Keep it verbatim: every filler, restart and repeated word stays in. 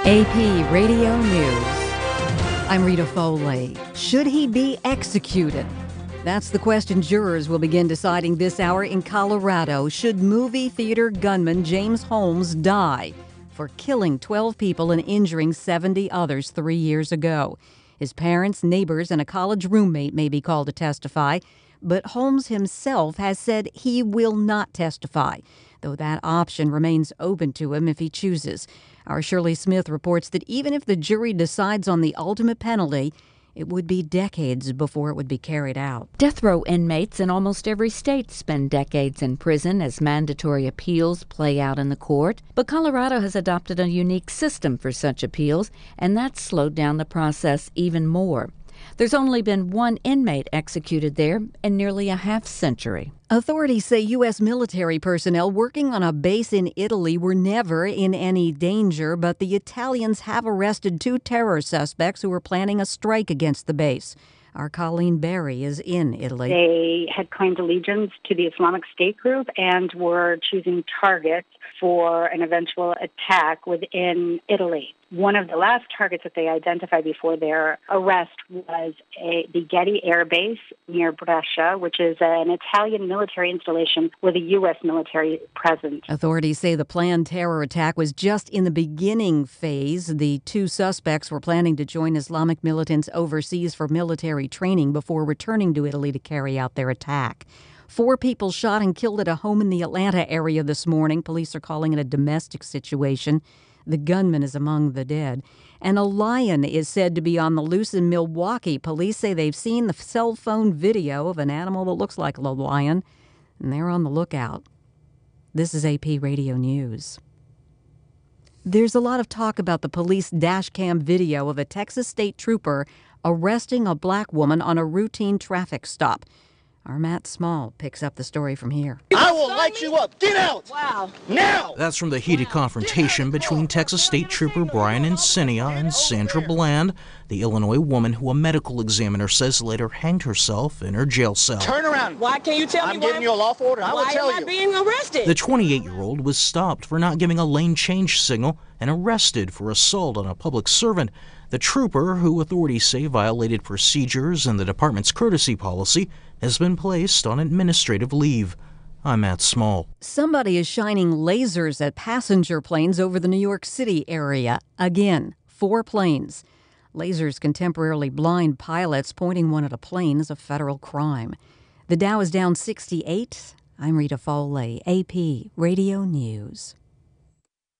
A P Radio News. I'm Rita Foley. Should he be executed? That's the question jurors will begin deciding this hour in Colorado. Should movie theater gunman James Holmes die for killing twelve people and injuring seventy others three years ago? His parents, neighbors, and a college roommate may be called to testify, but Holmes himself has said he will not testify, though that option remains open to him if he chooses. Our Shirley Smith reports that even if the jury decides on the ultimate penalty, it would be decades before it would be carried out. Death row inmates in almost every state spend decades in prison as mandatory appeals play out in the court. But Colorado has adopted a unique system for such appeals, and that's slowed down the process even more. There's only been one inmate executed there in nearly a half century. Authorities say U S military personnel working on a base in Italy were never in any danger, but the Italians have arrested two terror suspects who were planning a strike against the base. Our Colleen Berry is in Italy. They had claimed allegiance to the Islamic State group and were choosing targets for an eventual attack within Italy. One of the last targets that they identified before their arrest was a, the Getty Air Base near Brescia, which is an Italian military installation with a U S military presence. Authorities say the planned terror attack was just in the beginning phase. The two suspects were planning to join Islamic militants overseas for military training before returning to Italy to carry out their attack. Four people shot and killed at a home in the Atlanta area this morning. Police are calling it a domestic situation. The gunman is among the dead. And a lion is said to be on the loose in Milwaukee. Police say they've seen the cell phone video of an animal that looks like a lion, and they're on the lookout. This is A P Radio News. There's a lot of talk about the police dash cam video of a Texas state trooper arresting a black woman on a routine traffic stop. Our Matt Small picks up the story from here. I will light you up. Get out! Wow. Now! That's from the heated confrontation between Texas State Trooper Brian Encinia and Sandra Bland, the Illinois woman who a medical examiner says later hanged herself in her jail cell. Turn around. Why can't you tell I'm me giving you a lawful order. I will why tell am I you. being arrested? The twenty-eight-year-old was stopped for not giving a lane change signal and arrested for assault on a public servant. The trooper, who authorities say violated procedures and the department's courtesy policy, has been placed on administrative leave. I'm Matt Small. Somebody is shining lasers at passenger planes over the New York City area. Again, four planes. Lasers can temporarily blind pilots. Pointing one at a plane is a federal crime. The Dow is down sixty-eight. I'm Rita Foley, A P Radio News.